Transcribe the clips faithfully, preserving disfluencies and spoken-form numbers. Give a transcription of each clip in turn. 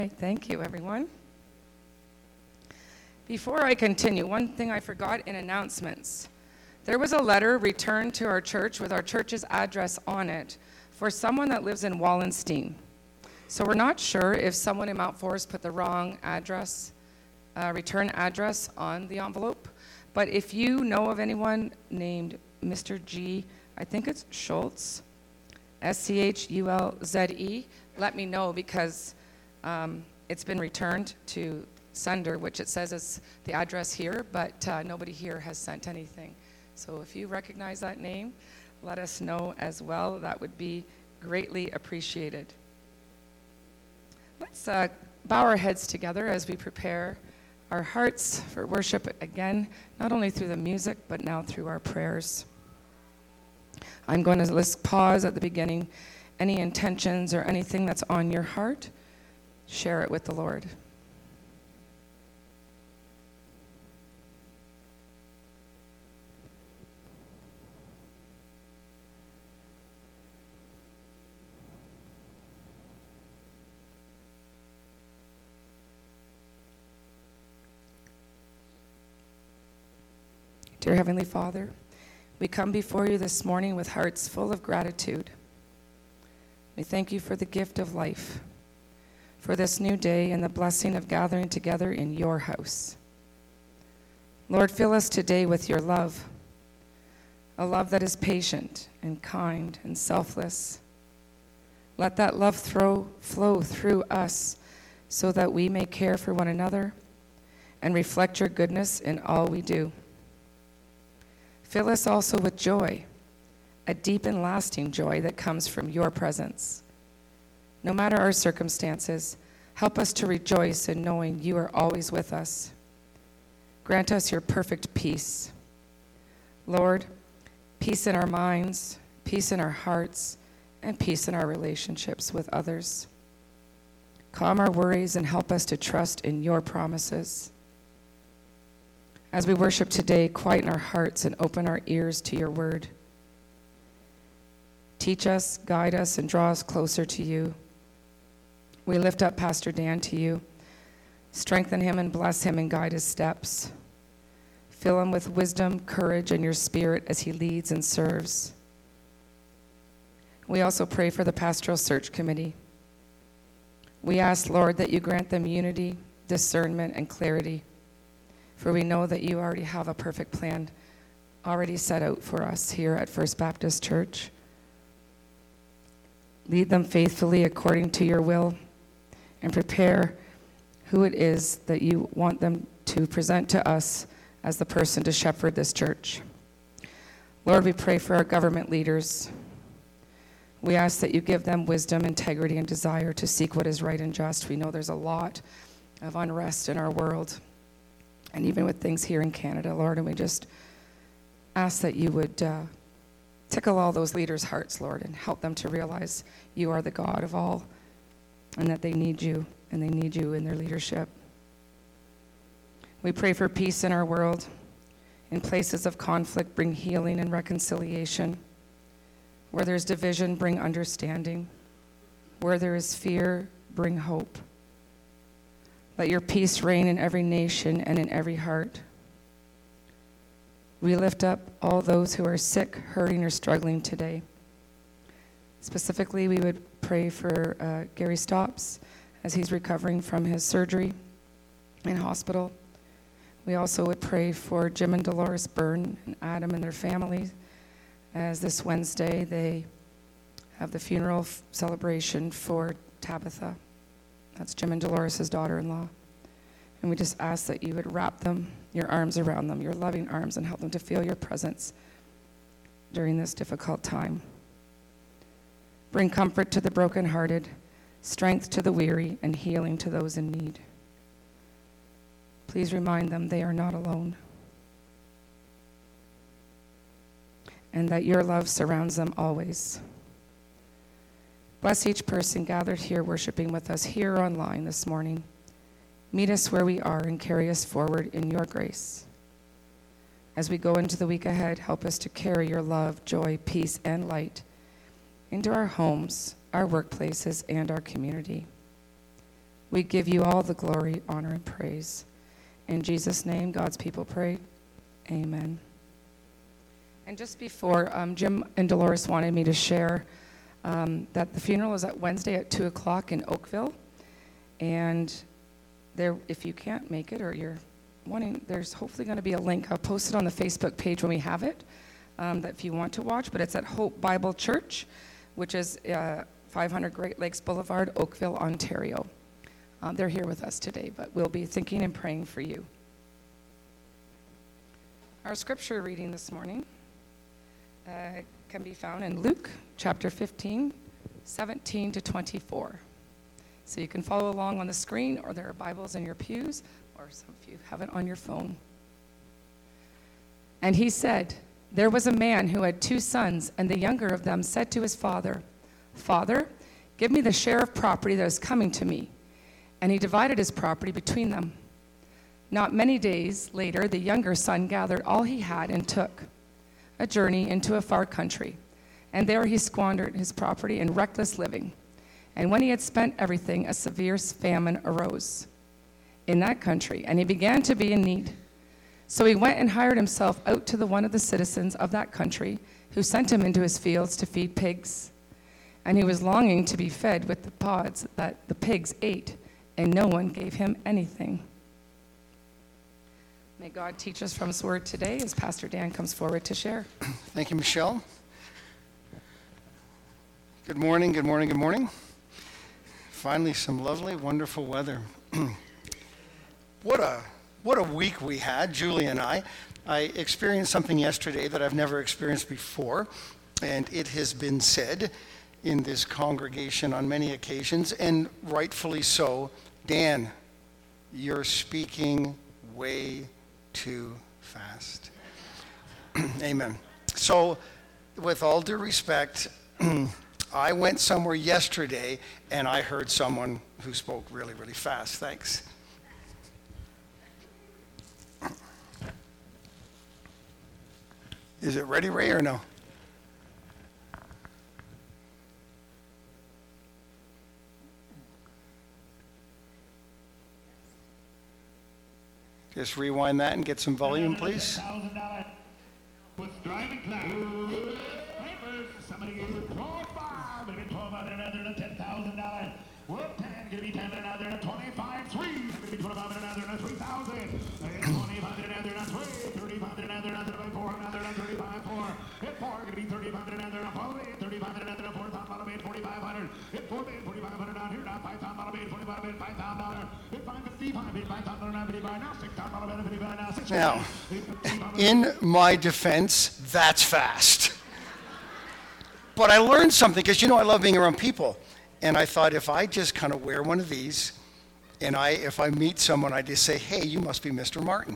Thank you, everyone. Before I continue, one thing I forgot in announcements. There was a letter returned to our church with our church's address on it for someone that lives in Wallenstein. So we're not sure if someone in Mount Forest put the wrong address, uh, return address on the envelope. But if you know of anyone named Mister G, I think it's Schultz, S C H U L Z E, let me know because um, it's been returned to sender, which it says is the address here, but uh, nobody here has sent anything. So if you recognize that name, let us know as well. That would be greatly appreciated. Let's uh, bow our heads together as we prepare our hearts for worship again, not only through the music, but now through our prayers. I'm going to let's pause at the beginning. Any intentions or anything that's on your heart, share it with the Lord. Dear Heavenly Father, we come before you this morning with hearts full of gratitude. We thank you for the gift of life, for this new day and the blessing of gathering together in your house. Lord, fill us today with your love, a love that is patient and kind and selfless. Let that love throw, flow through us so that we may care for one another and reflect your goodness in all we do. Fill us also with joy, a deep and lasting joy that comes from your presence. No matter our circumstances, help us to rejoice in knowing you are always with us. Grant us your perfect peace. Lord, peace in our minds, peace in our hearts, and peace in our relationships with others. Calm our worries and help us to trust in your promises. As we worship today, quieten our hearts and open our ears to your word. Teach us, guide us, and draw us closer to you. We lift up Pastor Dan to you. Strengthen him and bless him and guide his steps. Fill him with wisdom, courage, and your spirit as he leads and serves. We also pray for the Pastoral Search Committee. We ask, Lord, that you grant them unity, discernment, and clarity. For we know that you already have a perfect plan already set out for us here at First Baptist Church. Lead them faithfully according to your will and prepare who it is that you want them to present to us as the person to shepherd this church. Lord, we pray for our government leaders. We ask that you give them wisdom, integrity, and desire to seek what is right and just. We know there's a lot of unrest in our world, and even with things here in Canada, Lord, and we just ask that you would uh, tickle all those leaders' hearts, Lord, and help them to realize you are the God of all, and that they need you, and they need you in their leadership. We pray for peace in our world. In places of conflict, bring healing and reconciliation. Where there's division, bring understanding. Where there is fear, bring hope. Let your peace reign in every nation and in every heart. We lift up all those who are sick, hurting, or struggling today. Specifically, we would pray for uh, Gary Stops as he's recovering from his surgery in hospital. We also would pray for Jim and Dolores Byrne and Adam and their families as this Wednesday they have the funeral f- celebration for Tabitha. That's Jim and Dolores' daughter-in-law. And we just ask that you would wrap them, your arms around them, your loving arms, and help them to feel your presence during this difficult time. Bring comfort to the brokenhearted, strength to the weary, and healing to those in need. Please remind them they are not alone, and that your love surrounds them always. Bless each person gathered here worshiping with us here or online this morning. Meet us where we are and carry us forward in your grace. As we go into the week ahead, help us to carry your love, joy, peace, and light into our homes, our workplaces, and our community. We give you all the glory, honor, and praise. In Jesus' name, God's people pray. Amen. And just before, um, Jim and Dolores wanted me to share um, that the funeral is at Wednesday at two o'clock in Oakville. And there, if you can't make it or you're wanting, there's hopefully going to be a link. I'll post it on the Facebook page when we have it, um, that if you want to watch. But it's at Hope Bible Church, which is uh, five hundred Great Lakes Boulevard, Oakville, Ontario. Um, they're here with us today, but we'll be thinking and praying for you. Our scripture reading this morning uh, can be found in Luke chapter fifteen, seventeen to twenty-four. So you can follow along on the screen, or there are Bibles in your pews, or some of you have it on your phone. And he said, "There was a man who had two sons, and the younger of them said to his father, 'Father, give me the share of property that is coming to me.' And he divided his property between them. Not many days later, the younger son gathered all he had and took a journey into a far country. And there he squandered his property in reckless living. And when he had spent everything, a severe famine arose in that country, and he began to be in need. So he went and hired himself out to the one of the citizens of that country, who sent him into his fields to feed pigs. And he was longing to be fed with the pods that the pigs ate, and no one gave him anything." May God teach us from his word today as Pastor Dan comes forward to share. Thank you, Michelle. Good morning, good morning, good morning. Finally, some lovely, wonderful weather. What a what a week we had, Julie and I. I experienced something yesterday that I've never experienced before, and it has been said in this congregation on many occasions, and rightfully so, Dan, you're speaking way too fast. Amen. So, with all due respect, I went somewhere yesterday and I heard someone who spoke really, really fast. Thanks. Is it ready, Ray, or no? Just rewind that and get some volume, please. What's driving class? Somebody gave it twelve-five, maybe twelve out another ten thousand dollars. What ten? Gonna be ten another twenty-five three. Maybe twelve-five another three thousand. twenty-five another twenty. thirty-five another another four another thirty-five four. Hit four. Gonna be thirty-five another four. thirty-five another four thousand dollar made forty-five hundred. Hit four made forty-five hundred down here. Now five thousand dollar made forty-five made five thousand dollar. Hit five fifty-five made five thousand dollar fifty-five now six thousand dollar fifty-five now six. Now, in my defense, that's fast. But I learned something, because you know I love being around people. And I thought, if I just kind of wear one of these, and I, if I meet someone, I just say, "Hey, you must be Mister Martin."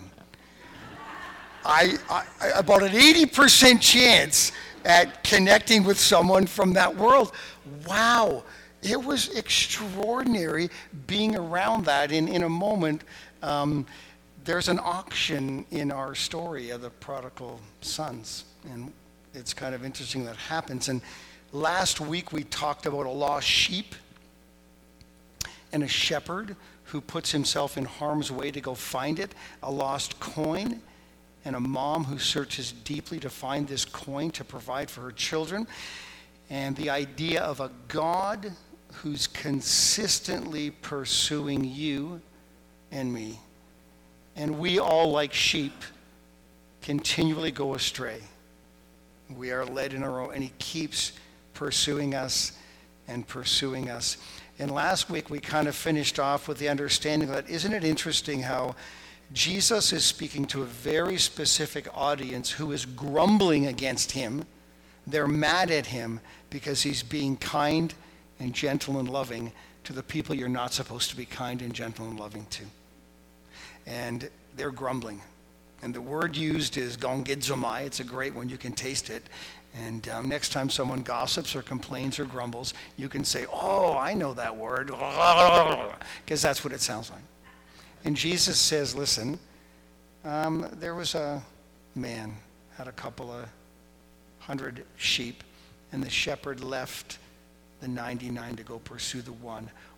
I, I about an eighty percent chance at connecting with someone from that world. Wow, it was extraordinary being around that. In in a moment, um, there's an auction in our story of the prodigal sons, and it's kind of interesting that happens. And last week we talked about a lost sheep and a shepherd who puts himself in harm's way to go find it, a lost coin, and a mom who searches deeply to find this coin to provide for her children, and the idea of a God who's consistently pursuing you and me. And we all, like sheep, continually go astray. We are led in our own, and he keeps pursuing us and pursuing us. And last week we kind of finished off with the understanding that, isn't it interesting how Jesus is speaking to a very specific audience who is grumbling against him. They're mad at him because he's being kind and gentle and loving to the people you're not supposed to be kind and gentle and loving to. And they're grumbling. And the word used is gongizomai. It's a great one. You can taste it. And um, next time someone gossips or complains or grumbles, you can say, "Oh, I know that word," because that's what it sounds like. And Jesus says, listen, um, there was a man, had a couple of hundred sheep, and the shepherd left the ninety-nine to go pursue the one.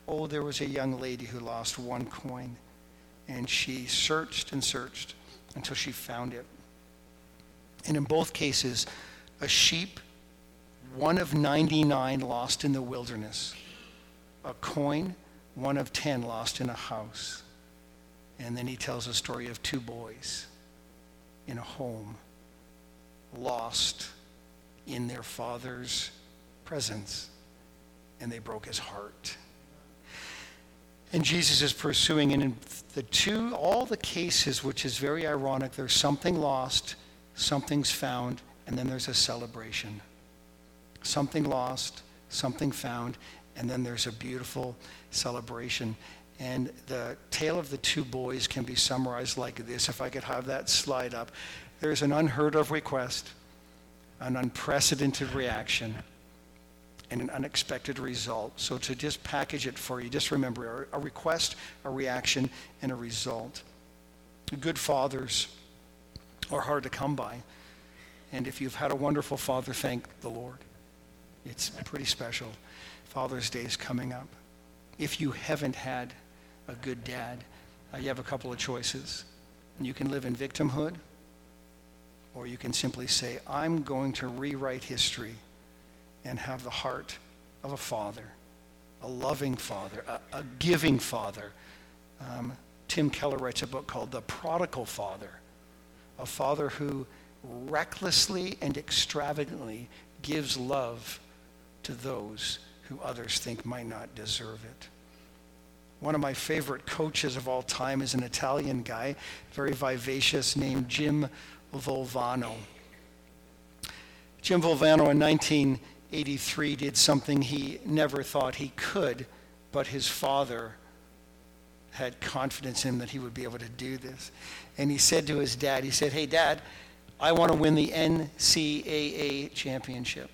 oh, there was a young lady who lost one coin, and she searched and searched until she found it. And in both cases, a sheep, one of ninety-nine lost in the wilderness, a coin, one of ten lost in a house. And then he tells a story of two boys in a home, lost in their father's presence, and they broke his heart. And Jesus is pursuing, and in the two, all the cases, which is very ironic, there's something lost, something's found, and then there's a celebration. Something lost, something found, and then there's a beautiful celebration. And the tale of the two boys can be summarized like this. If I could have that slide up. There's an unheard of request, an unprecedented reaction, and an unexpected result. So to just package it for you, just remember a request, a reaction, and a result. Good fathers are hard to come by. And if you've had a wonderful father, thank the Lord. It's pretty special. Father's Day is coming up. If you haven't had a good dad, uh, you have a couple of choices. You can live in victimhood, or you can simply say, I'm going to rewrite history and have the heart of a father, a loving father, a, a giving father. Um, Tim Keller writes a book called The Prodigal Father, a father who recklessly and extravagantly gives love to those who others think might not deserve it. One of my favorite coaches of all time is an Italian guy, very vivacious, named Jim Valvano. Jim Valvano in nineteen eighty-three did something he never thought he could, but his father had confidence in him that he would be able to do this. And he said to his dad, he said, hey, Dad, I want to win the N C double A championship.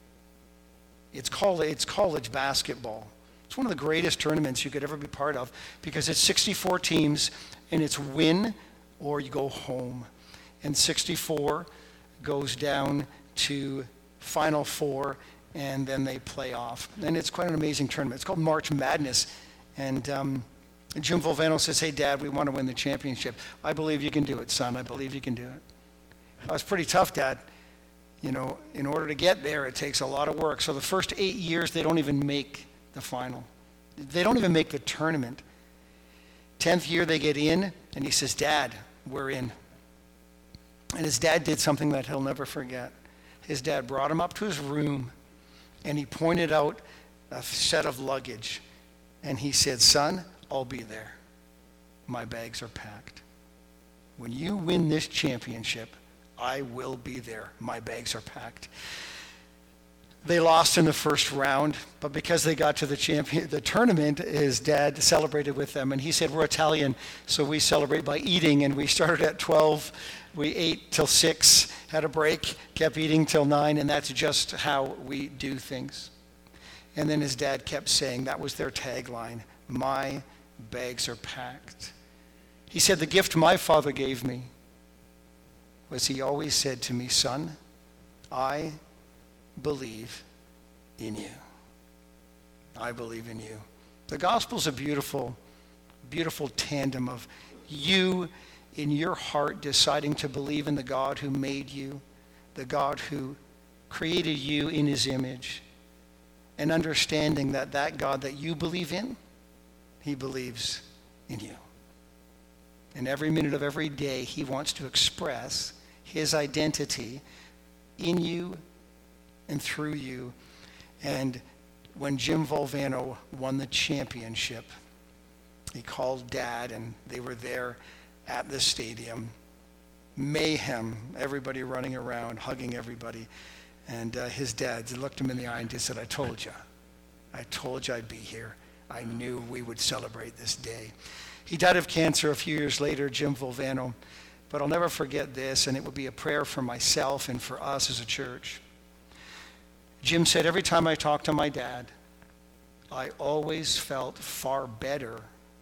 It's called, it's college basketball. It's one of the greatest tournaments you could ever be part of because it's sixty-four teams, and it's win or you go home. And sixty-four goes down to Final Four, and then they play off. And it's quite an amazing tournament. It's called March Madness. And um, Jim Valvano says, hey, Dad, we want to win the championship. I believe you can do it, son. I believe you can do it. That was pretty tough, Dad. You know, in order to get there, it takes a lot of work. So the first eight years, they don't even make the final. They don't even make the tournament. Tenth year, they get in, and he says, Dad, we're in. And his dad did something that he'll never forget. His dad brought him up to his room, and he pointed out a set of luggage. And he said, son, I'll be there. My bags are packed. When you win this championship, I will be there. My bags are packed. They lost in the first round, but because they got to the champion, the tournament, his dad celebrated with them. And he said, we're Italian, so we celebrate by eating. And we started at twelve. We ate till six, had a break, kept eating till nine, and that's just how we do things. And then his dad kept saying, that was their tagline, my bags are packed. He said, the gift my father gave me was he always said to me, son, I believe in you. I believe in you. The gospel's a beautiful, beautiful tandem of you in your heart deciding to believe in the God who made you, the God who created you in his image, and understanding that that God that you believe in, he believes in you. And every minute of every day, he wants to express his identity in you and through you. And when Jim Valvano won the championship, he called Dad, and they were there at the stadium. Mayhem, everybody running around, hugging everybody. And uh, his dad looked him in the eye and just said, I told you. I told you I'd be here. I knew we would celebrate this day. He died of cancer a few years later, Jim Valvano. But I'll never forget this, and it will be a prayer for myself and for us as a church. Jim said, every time I talked to my dad, I always felt far better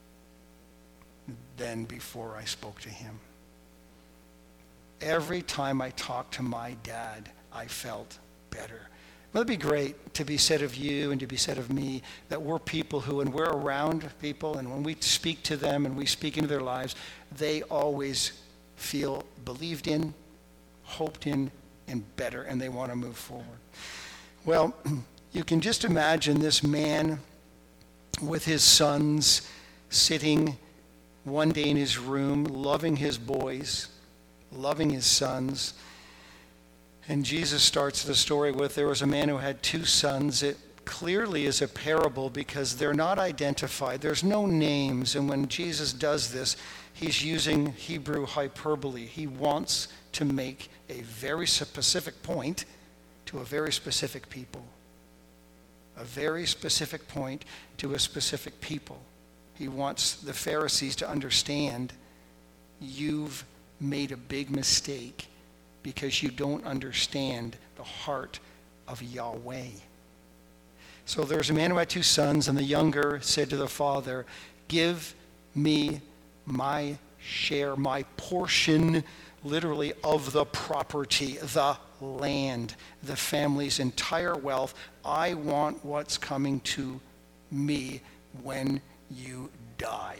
than before I spoke to him. Every time I talked to my dad, I felt better. Wouldn't it be great to be said of you and to be said of me that we're people who, when we're around people and when we speak to them and we speak into their lives, they always feel believed in, hoped in, and better, and they want to move forward. Well, you can just imagine this man with his sons sitting one day in his room, loving his boys, loving his sons. And Jesus starts the story with, there was a man who had two sons. It clearly is a parable because they're not identified. There's no names. And when Jesus does this, he's using Hebrew hyperbole. He wants to make a very specific point to a very specific people. A very specific point to a specific people. He wants the Pharisees to understand, you've made a big mistake because you don't understand the heart of Yahweh. So there was a man who had two sons, and the younger said to the father, give me my share, my portion, literally, of the property, the land, the family's entire wealth. I want what's coming to me when you die.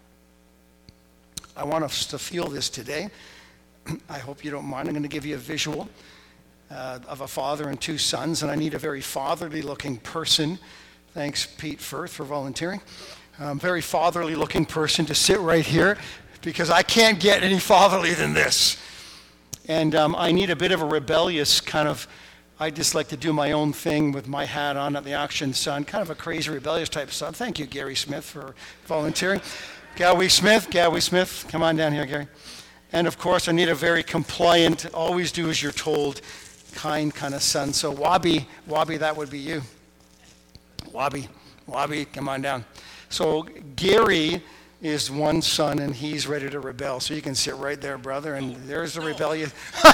I want us to feel this today. I hope you don't mind. I'm going to give you a visual uh, of a father and two sons, and I need a very fatherly looking person. Thanks, Pete Firth, for volunteering. Um, very fatherly looking person to sit right here, because I can't get any fatherly than this. And um, I need a bit of a rebellious kind of, I just like to do my own thing with my hat on at the action son, kind of a crazy rebellious type son. Thank you, Gary Smith, for volunteering. Gowie Smith, Gowie Smith, come on down here, Gary. And of course, I need a very compliant, always do as you're told, kind kind of son. So Wabi, Wabi, that would be you. Wabi, Wabi, come on down. So Gary is one son, and he's ready to rebel. So you can sit right there, brother, and there's the rebellious.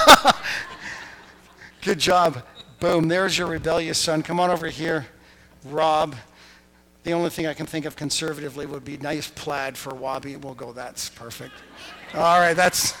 Good job. Boom, there's your rebellious son. Come on over here, Rob. The only thing I can think of conservatively would be nice plaid for Wabi. We'll go, that's perfect. All right, that's...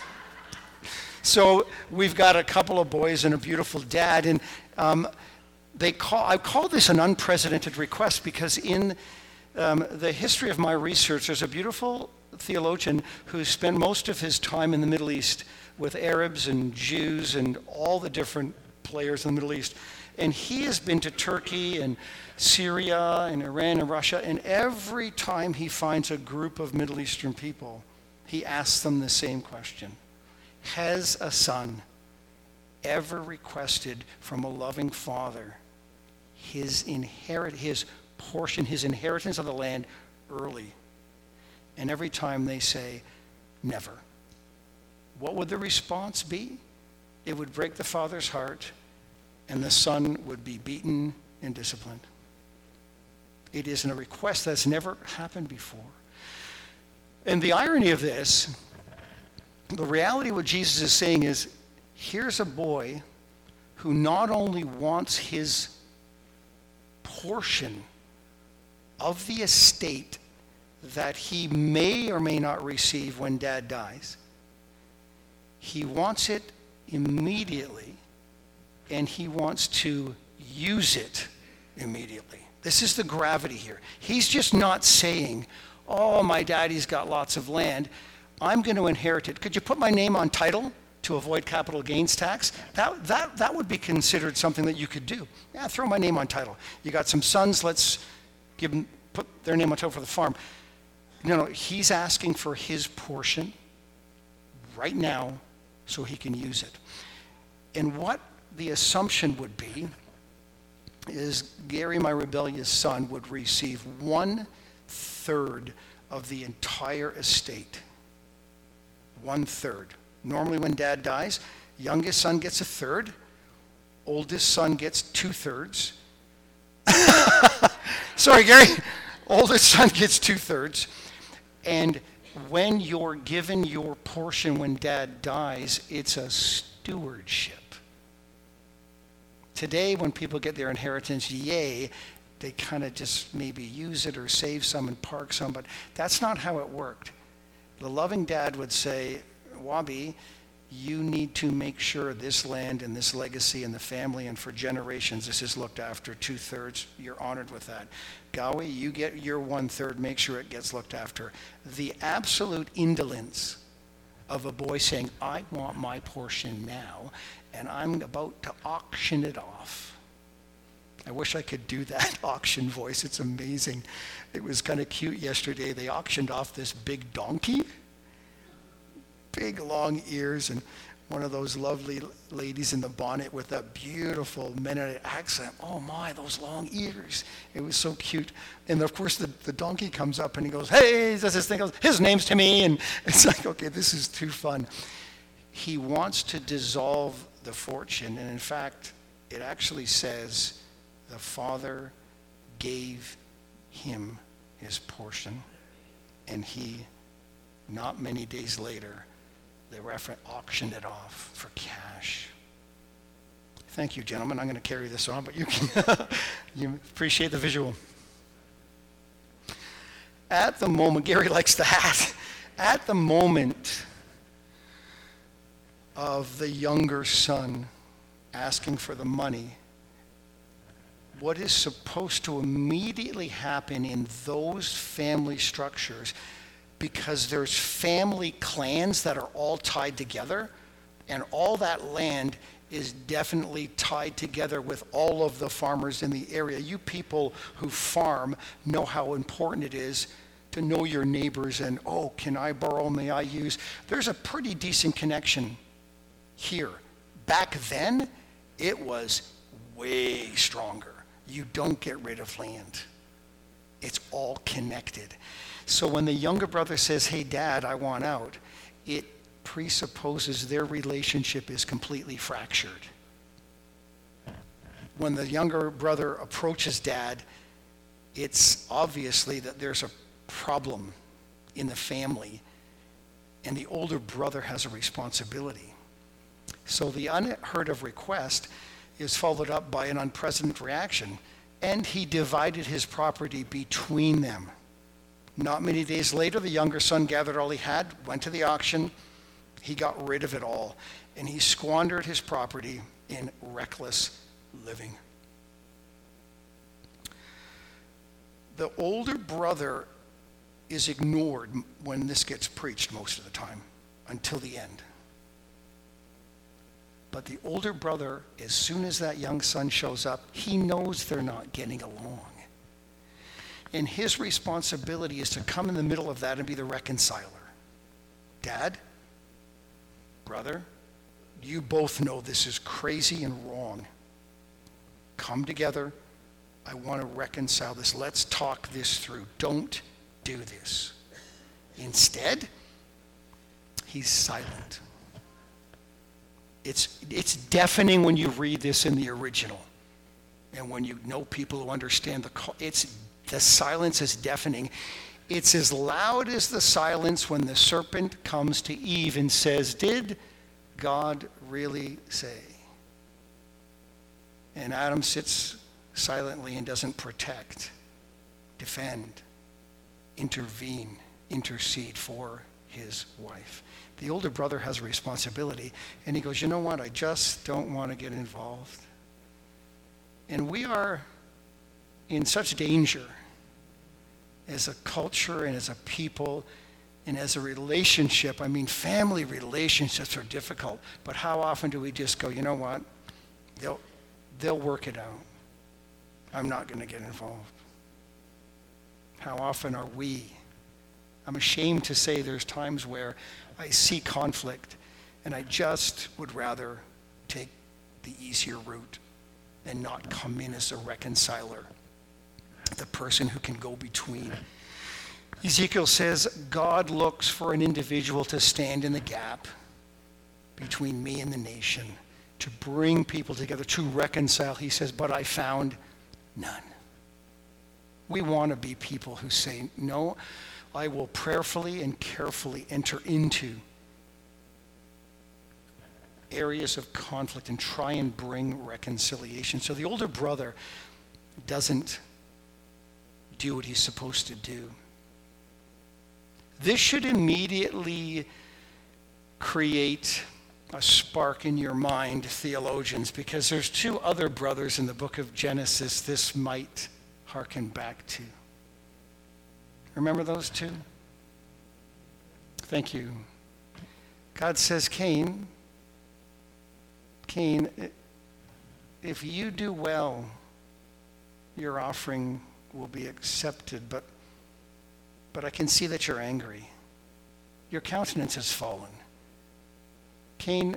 So we've got a couple of boys and a beautiful dad, and um, they call, I call this an unprecedented request because in um, the history of my research, there's a beautiful theologian who spent most of his time in the Middle East with Arabs and Jews and all the different players in the Middle East. And he has been to Turkey and Syria and Iran and Russia, and every time he finds a group of Middle Eastern people, he asks them the same question. Has a son ever requested from a loving father his inherit, his portion, his inheritance of the land early? And every time they say, never. What would the response be? It would break the father's heart, and the son would be beaten and disciplined. It isn't a request that's never happened before. And the irony of this, the reality of what Jesus is saying is, here's a boy who not only wants his portion of the estate that he may or may not receive when dad dies, he wants it immediately, and he wants to use it immediately. This is the gravity here. He's just not saying, oh, my daddy's got lots of land, I'm going to inherit it. Could you put my name on title to avoid capital gains tax? That, that, that would be considered something that you could do. Yeah, throw my name on title. You got some sons, let's give them, put their name on title for the farm. No, no, he's asking for his portion right now so he can use it. And what the assumption would be is Gary, my rebellious son, would receive one third of the entire estate. One third. Normally when dad dies, youngest son gets a third, oldest son gets two thirds. Sorry, Gary. Oldest son gets two thirds. And when you're given your portion when dad dies, it's a stewardship. Today, when people get their inheritance, yay, they kind of just maybe use it or save some and park some, but that's not how it worked. The loving dad would say, Wabi, you need to make sure this land and this legacy and the family and for generations this is looked after. Two-thirds, you're honored with that. Gowie, you get your one-third, make sure it gets looked after. The absolute indolence of a boy saying, I want my portion now, and I'm about to auction it off. I wish I could do that auction voice. It's amazing. It was kind of cute yesterday. They auctioned off this big donkey, big long ears, and one of those lovely ladies in the bonnet with that beautiful Mennonite accent. Oh my, those long ears. It was so cute. And of course the, the donkey comes up and he goes, hey, does this thing goes, his name's to me. And it's like, okay, this is too fun. He wants to dissolve the fortune. And in fact, it actually says the father gave him his portion, and he, not many days later, the referent auctioned it off for cash. Thank you, gentlemen. I'm going to carry this on, but you can you appreciate the visual. At the moment, Gary likes the hat. At the moment of the younger son asking for the money, what is supposed to immediately happen in those family structures, because there's family clans that are all tied together, and all that land is definitely tied together with all of the farmers in the area. You people who farm know how important it is to know your neighbors and, oh, can I borrow, may I use? There's a pretty decent connection here. Back then, it was way stronger. You don't get rid of land. It's all connected. So when the younger brother says, hey, Dad, I want out, it presupposes their relationship is completely fractured. When the younger brother approaches Dad, it's obviously that there's a problem in the family, and the older brother has a responsibility. So the unheard of request is followed up by an unprecedented reaction, and he divided his property between them. Not many days later, the younger son gathered all he had, went to the auction, he got rid of it all, and he squandered his property in reckless living. The older brother is ignored when this gets preached most of the time, until the end. But the older brother, as soon as that young son shows up, he knows they're not getting along. And his responsibility is to come in the middle of that and be the reconciler. Dad, brother, you both know this is crazy and wrong. Come together. I want to reconcile this. Let's talk this through. Don't do this. Instead, he's silent. It's, it's deafening when you read this in the original. And when you know people who understand the, it's, the silence is deafening. It's as loud as the silence when the serpent comes to Eve and says, did God really say? And Adam sits silently and doesn't protect, defend, intervene, intercede for his wife. The older brother has a responsibility, and he goes, you know what, I just don't want to get involved. And we are in such danger as a culture and as a people and as a relationship. I mean, family relationships are difficult, but how often do we just go, you know what, they'll, they'll work it out. I'm not going to get involved. How often are we? I'm ashamed to say there's times where I see conflict and I just would rather take the easier route and not come in as a reconciler, the person who can go between. Ezekiel says, God looks for an individual to stand in the gap between me and the nation, to bring people together, to reconcile. He says, but I found none. We want to be people who say, no, I will prayerfully and carefully enter into areas of conflict and try and bring reconciliation. So the older brother doesn't do what he's supposed to do. This should immediately create a spark in your mind, theologians, because there's two other brothers in the book of Genesis this might hearken back to. Remember those two? Thank you. God says, Cain, Cain, if you do well, your offering will be accepted, but, but I can see that you're angry. Your countenance has fallen. Cain,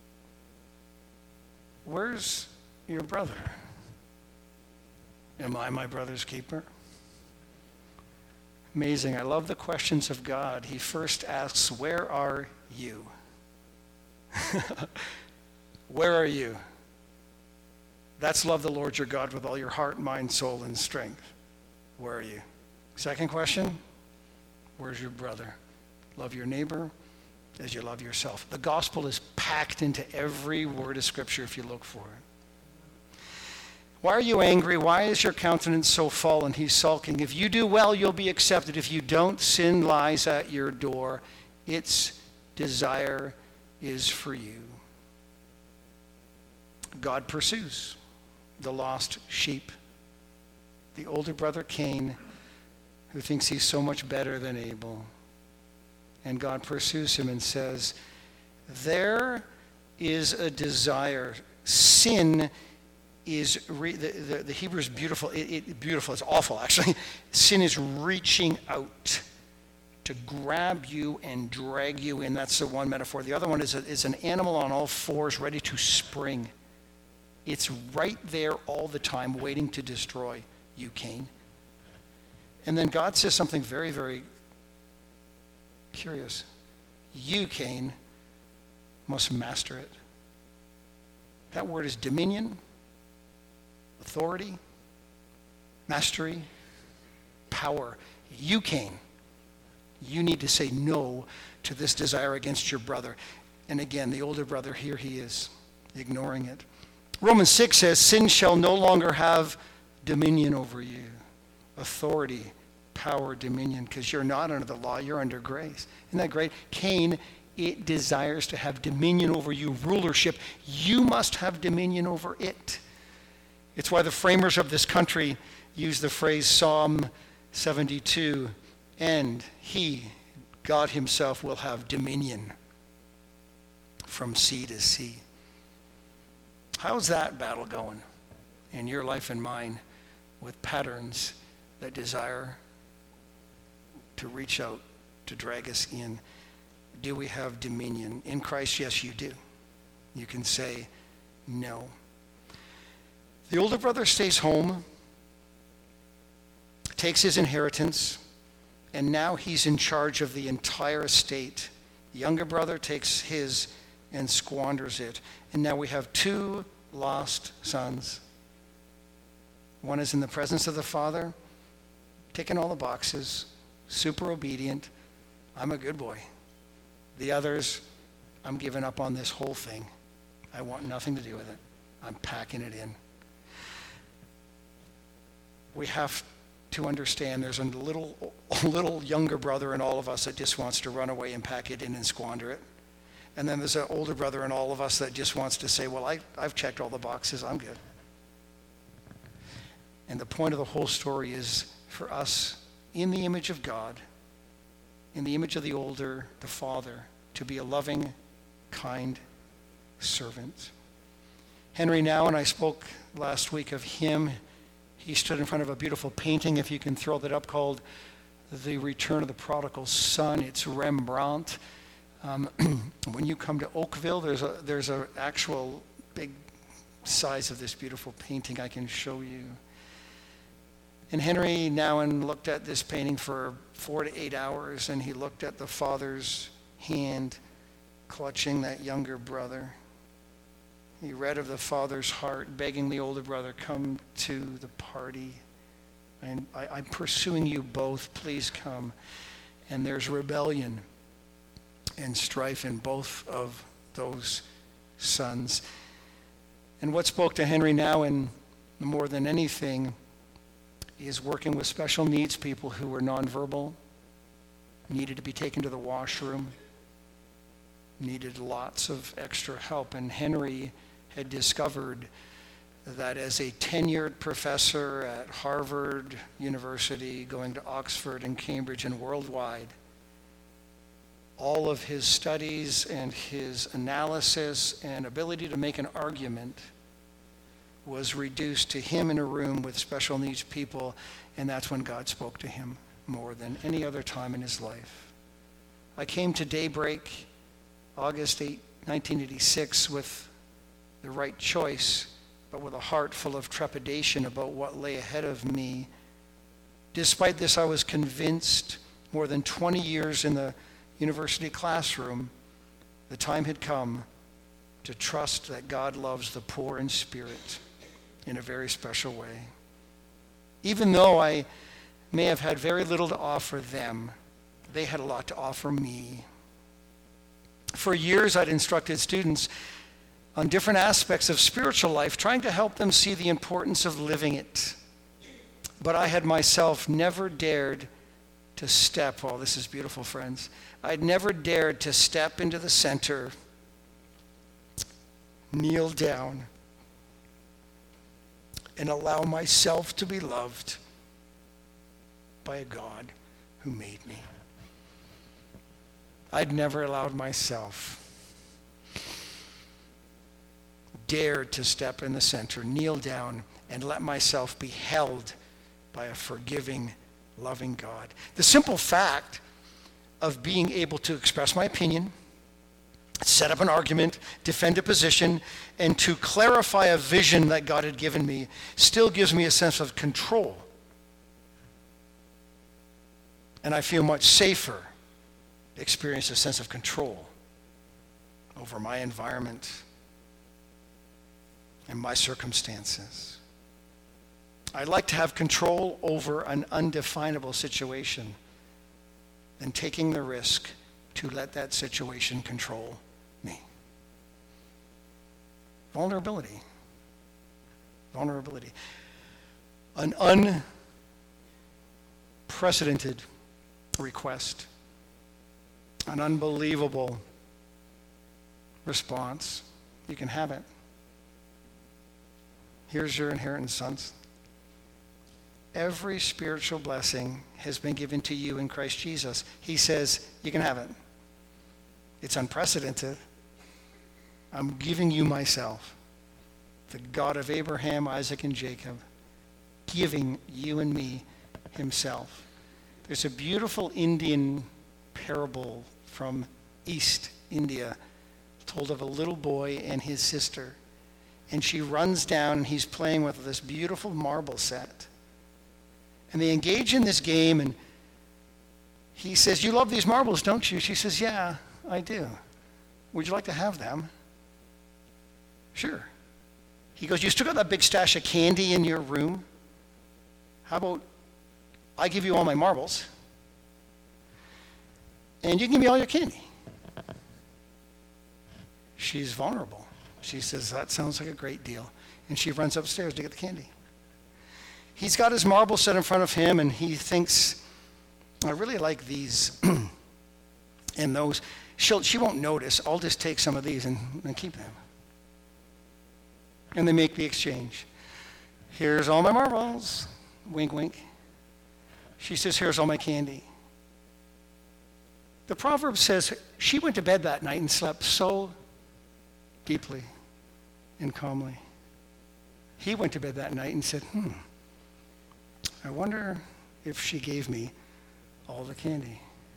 where's your brother? Am I my brother's keeper? Amazing. I love the questions of God. He first asks, where are you? Where are you? That's love the Lord your God with all your heart, mind, soul, and strength. Where are you? Second question, where's your brother? Love your neighbor as you love yourself. The gospel is packed into every word of Scripture if you look for it. Why are you angry? Why is your countenance so fallen? He's sulking. If you do well, you'll be accepted. If you don't, sin lies at your door. Its desire is for you. God pursues the lost sheep. The older brother Cain, who thinks he's so much better than Abel. And God pursues him and says, there is a desire. Sin is, re- the, the, the Hebrew is beautiful. It, it, beautiful, it's awful actually. Sin is reaching out to grab you and drag you in. That's the one metaphor. The other one is, a, is an animal on all fours ready to spring. It's right there all the time waiting to destroy you, Cain. And then God says something very, very curious. You, Cain, must master it. That word is dominion, authority, mastery, power. You, Cain, you need to say no to this desire against your brother. And again, the older brother, here he is, ignoring it. Romans six says, sin shall no longer have dominion over you. Authority, power, dominion, because you're not under the law, you're under grace. Isn't that great? Cain, it desires to have dominion over you, rulership. You must have dominion over it. It's why the framers of this country use the phrase Psalm seventy-two, and he, God himself, will have dominion from sea to sea. How's that battle going in your life and mine with patterns that desire to reach out, to drag us in? Do we have dominion? In Christ, yes, you do. You can say no. The older brother stays home, takes his inheritance, and now he's in charge of the entire estate. The younger brother takes his and squanders it. And now we have two lost sons. One is in the presence of the Father, ticking all the boxes, super obedient. I'm a good boy. The others, I'm giving up on this whole thing. I want nothing to do with it. I'm packing it in. We have to understand there's a little, a little younger brother in all of us that just wants to run away and pack it in and squander it. And then there's an older brother in all of us that just wants to say, well, I, I've checked all the boxes. I'm good. And the point of the whole story is for us, in the image of God, in the image of the older, the Father, to be a loving, kind servant. Henry Now, and I spoke last week of him. He stood in front of a beautiful painting, if you can throw that up, called The Return of the Prodigal Son. It's Rembrandt. Um, when you come to Oakville, there's a there's an actual big size of this beautiful painting I can show you. And Henry Nouwen looked at this painting for four to eight hours, and he looked at the father's hand clutching that younger brother. He read of the father's heart, begging the older brother, come to the party. And I, I'm pursuing you both, please come. And there's rebellion and strife in both of those sons. And what spoke to Henry Nouwen more than anything is working with special needs people who were nonverbal, needed to be taken to the washroom, needed lots of extra help. And Henry had discovered that as a tenured professor at Harvard University, going to Oxford and Cambridge and worldwide, all of his studies and his analysis and ability to make an argument was reduced to him in a room with special needs people, and that's when God spoke to him more than any other time in his life. I came to Daybreak, August eighth, nineteen eighty-six, with the right choice, but with a heart full of trepidation about what lay ahead of me. Despite this, I was convinced, more than twenty years in the university classroom, the time had come to trust that God loves the poor in spirit in a very special way. Even though I may have had very little to offer them, they had a lot to offer me. For years, I'd instructed students on different aspects of spiritual life, trying to help them see the importance of living it. But I had myself never dared to step, oh, this is beautiful, friends. I'd never dared to step into the center, kneel down, and allow myself to be loved by a God who made me. I'd never allowed myself dare to step in the center, kneel down, and let myself be held by a forgiving, loving God. The simple fact of being able to express my opinion, set up an argument, defend a position, and to clarify a vision that God had given me still gives me a sense of control. And I feel much safer, experience a sense of control over my environment and my circumstances. I like to have control over an undefinable situation than taking the risk to let that situation control me. Vulnerability. Vulnerability. An unprecedented request. An unbelievable response. You can have it. Here's your inheritance, sons. Every spiritual blessing has been given to you in Christ Jesus. He says, you can have it. It's unprecedented. I'm giving you myself, the God of Abraham, Isaac, and Jacob, giving you and me himself. There's a beautiful Indian parable from East India told of a little boy and his sister. And she runs down and he's playing with this beautiful marble set. And they engage in this game, and he says, you love these marbles, don't you? She says, yeah, I do. Would you like to have them? Sure. He goes, you still got that big stash of candy in your room? How about I give you all my marbles, and you can give me all your candy? She's vulnerable. She says, that sounds like a great deal. And she runs upstairs to get the candy. He's got his marble set in front of him, and he thinks, I really like these and those. She'll, she won't notice. I'll just take some of these and, and keep them. And they make the exchange. Here's all my marbles. Wink, wink. She says, here's all my candy. The proverb says she went to bed that night and slept so deeply and calmly. He went to bed that night and said, hmm, I wonder if she gave me all the candy.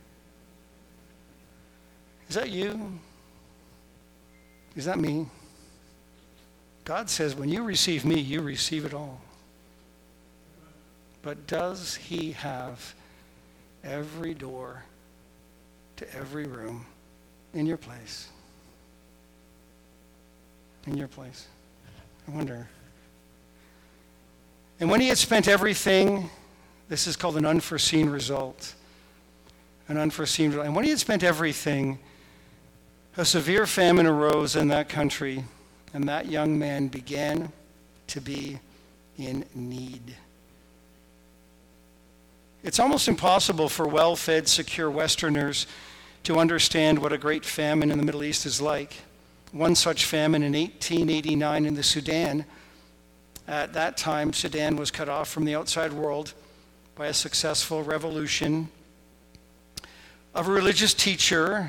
Is that you? Is that me? God says, when you receive me, you receive it all. But does he have every door to every room in your place? In your place. I wonder. And when he had spent everything, this is called an unforeseen result. An unforeseen result. And when he had spent everything, a severe famine arose in that country, and that young man began to be in need. It's almost impossible for well-fed, secure Westerners to understand what a great famine in the Middle East is like. One such famine in eighteen eighty-nine in the Sudan. At that time, Sudan was cut off from the outside world by a successful revolution of a religious teacher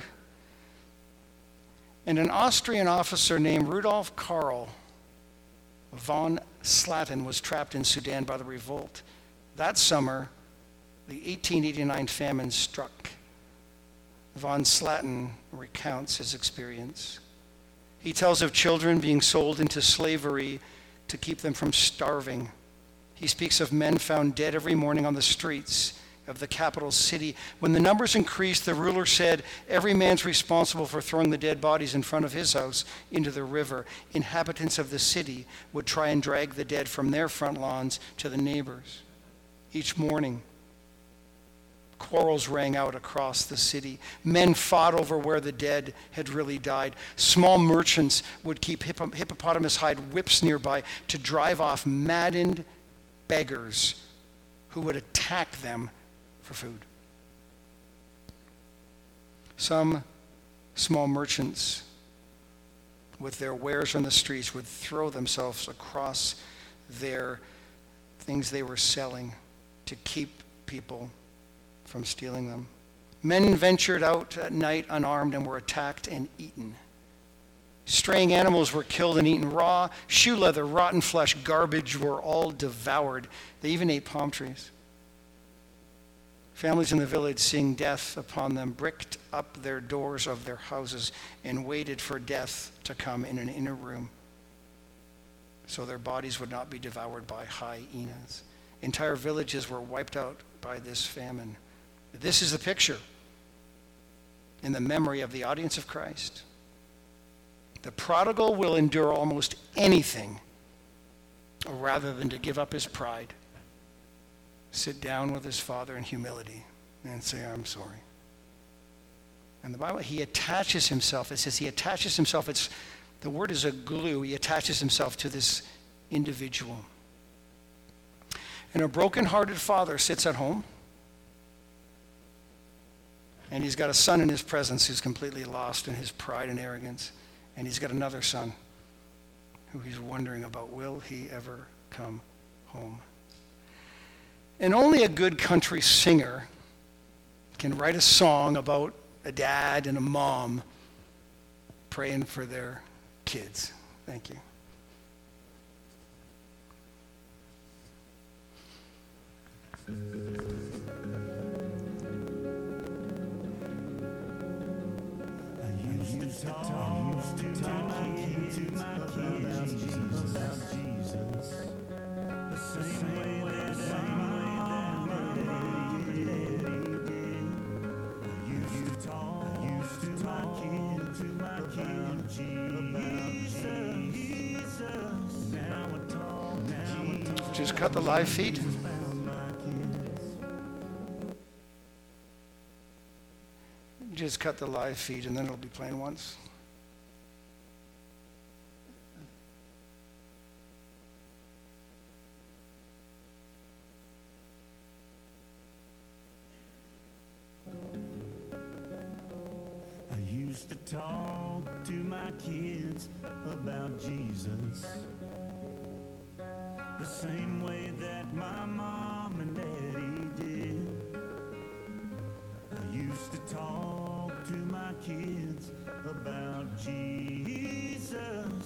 and an Austrian officer named Rudolf Karl von Slatin was trapped in Sudan by the revolt. That summer, the eighteen eighty-nine famine struck. Von Slatin recounts his experience. He tells of children being sold into slavery to keep them from starving. He speaks of men found dead every morning on the streets of the capital city. When the numbers increased, the ruler said, every man's responsible for throwing the dead bodies in front of his house into the river. Inhabitants of the city would try and drag the dead from their front lawns to the neighbors. Each morning, quarrels rang out across the city. Men fought over where the dead had really died. Small merchants would keep hippo- hippopotamus hide whips nearby to drive off maddened beggars who would attack them for food. Some small merchants with their wares on the streets would throw themselves across their things they were selling to keep people from stealing them. Men ventured out at night unarmed and were attacked and eaten. Straying animals were killed and eaten raw. Shoe leather, rotten flesh, garbage were all devoured. They even ate palm trees. Families in the village, seeing death upon them, bricked up their doors of their houses and waited for death to come in an inner room so their bodies would not be devoured by hyenas. Entire villages were wiped out by this famine. This is the picture in the memory of the audience of Christ. The prodigal will endure almost anything rather than to give up his pride, sit down with his father in humility and say, I'm sorry. And the Bible, he attaches himself. It says he attaches himself. It's, the word is a glue. He attaches himself to this individual. And a broken-hearted father sits at home, and he's got a son in his presence who's completely lost in his pride and arrogance. And he's got another son who he's wondering about, will he ever come home? And only a good country singer can write a song about a dad and a mom praying for their kids. Thank you. Just cut the live feed. Just cut the live feed and then it'll be playing once. I used to talk to my kids about Jesus the same way that my mom and daddy did. I used to talk to my kids about Jesus.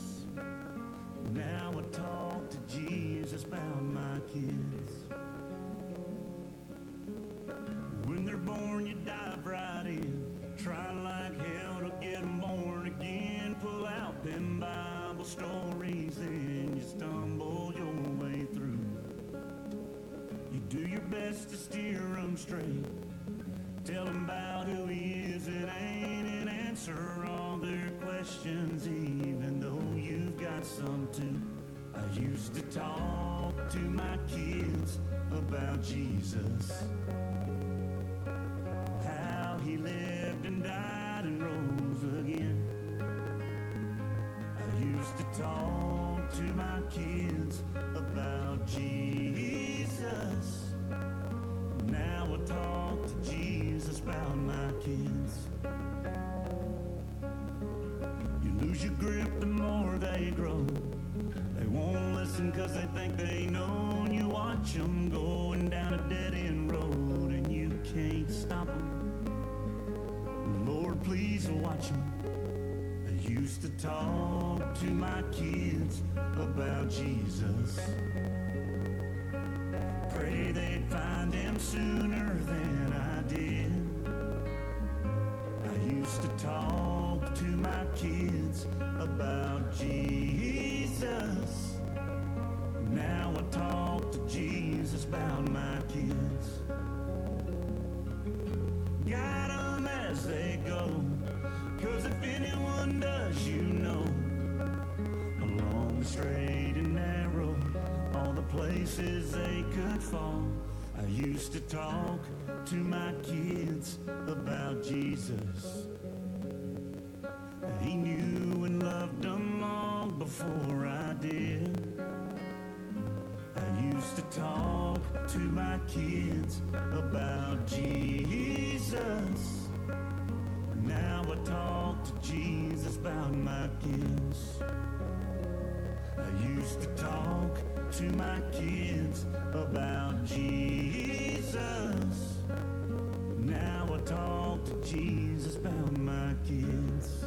Now I talk to Jesus about my kids. When they're born, you dive right in. Try like hell to get them born again. Pull out them Bible stories and you stumble your way through. You do your best to steer them straight. Tell them about who he is and ain't, and answer all their questions, even though you've got some too. I used to talk to my kids about Jesus, how he lived and died and rose again. I used to talk to my kids about Jesus. Now I talk to Jesus about my kids. lose your grip, the more they grow. They won't listen cause they think they know. And you watch them going down a dead-end road, and you can't stop them. Lord, please watch them. I used to talk to my kids about Jesus. Pray they'd find him sooner than I did. I used to talk to my kids about Jesus. Now I talk to Jesus about my kids. Guide them as they go, cause if anyone does, you know, along the straight and narrow, all the places they could fall. I used to talk to my kids about Jesus. He knew and loved them long before I did. I used to talk to my kids about Jesus. Now I talk to Jesus about my kids. I used to talk to my kids about Jesus. Now I talk to Jesus about my kids.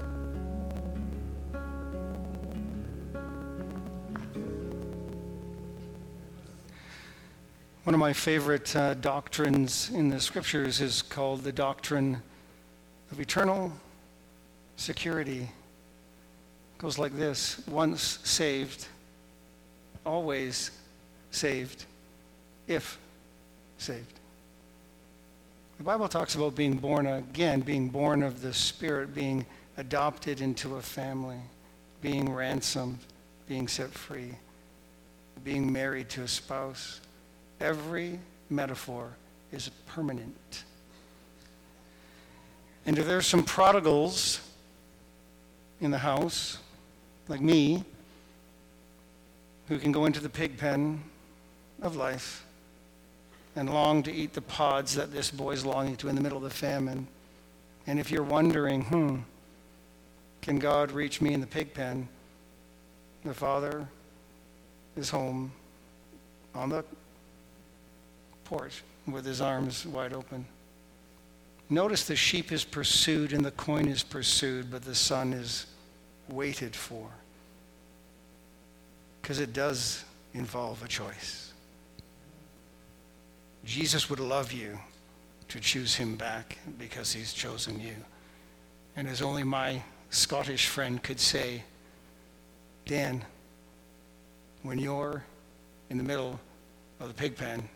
One of my favorite uh, doctrines in the scriptures is called the doctrine of eternal security. It goes like this: once saved, always saved, if saved. The Bible talks about being born again, being born of the Spirit, being adopted into a family, being ransomed, being set free, being married to a spouse. Every metaphor is permanent. And if there's some prodigals in the house, like me, who can go into the pig pen of life and long to eat the pods that this boy's longing to in the middle of the famine. And if you're wondering, hmm, can God reach me in the pig pen? The Father is home on the porch with his arms wide open. Notice the sheep is pursued and the coin is pursued, but the son is waited for. Because it does involve a choice. Jesus would love you to choose him back because he's chosen you. And as only my Scottish friend could say, Dan, when you're in the middle of the pig pen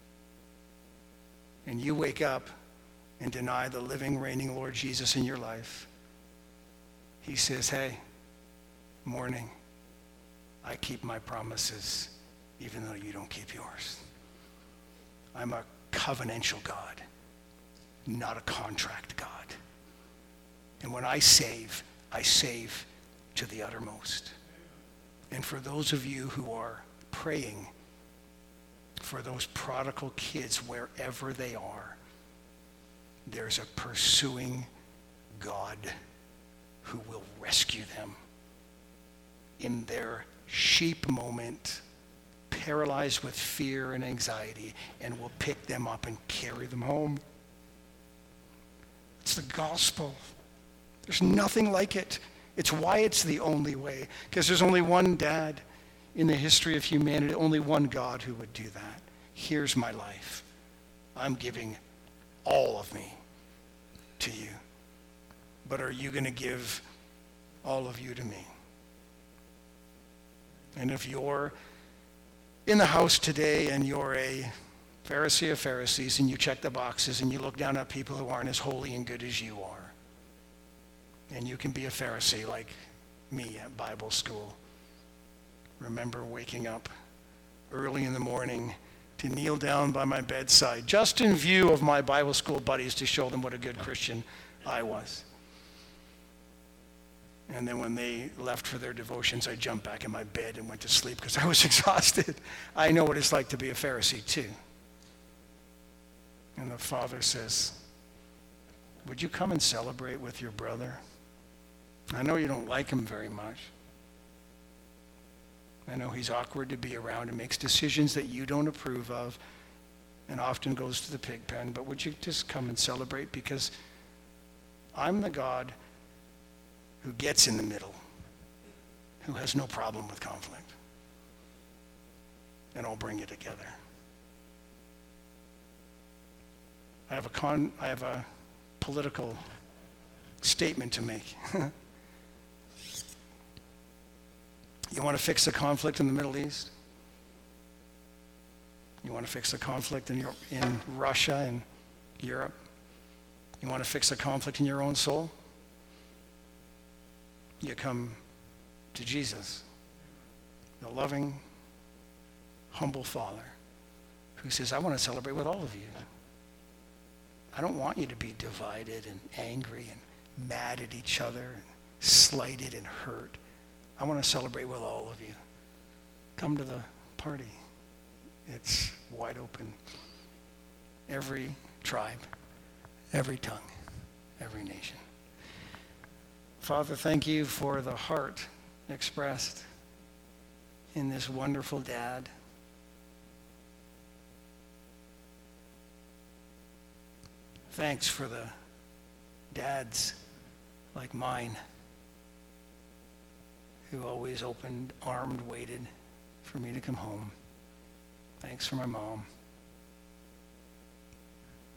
and you wake up and deny the living, reigning Lord Jesus in your life, he says, hey, morning, I keep my promises even though you don't keep yours. I'm a covenantal God, not a contract God. And when I save, I save to the uttermost. And for those of you who are praying for those prodigal kids wherever they are, there's a pursuing God who will rescue them in their sheep moment, paralyzed with fear and anxiety, and will pick them up and carry them home. It's the gospel. There's nothing like it. It's why it's the only way, because there's only one dad in the history of humanity, only one God who would do that. Here's my life. I'm giving all of me to you. But are you going to give all of you to me? And if you're in the house today and you're a Pharisee of Pharisees and you check the boxes and you look down at people who aren't as holy and good as you are, and you can be a Pharisee like me at Bible school. Remember waking up early in the morning to kneel down by my bedside, just in view of my Bible school buddies, to show them what a good Christian I was. And then when they left for their devotions, I jumped back in my bed and went to sleep because I was exhausted. I know what it's like to be a Pharisee too. And the Father says, would you come and celebrate with your brother? I know you don't like him very much. I know he's awkward to be around and makes decisions that you don't approve of and often goes to the pig pen, but would you just come and celebrate? Because I'm the God who gets in the middle, who has no problem with conflict, and I'll bring you together. I have a con, I have a political statement to make. You want to fix the conflict in the Middle East? You want to fix the conflict in, your, in Russia and Europe? You want to fix the conflict in your own soul? You come to Jesus, the loving, humble Father, who says, I want to celebrate with all of you. I don't want you to be divided and angry and mad at each other and slighted and hurt. I want to celebrate with all of you. Come to the party. It's wide open. Every tribe, every tongue, every nation. Father, thank you for the heart expressed in this wonderful dad. Thanks for the dads like mine who always opened, armed, waited for me to come home. Thanks for my mom.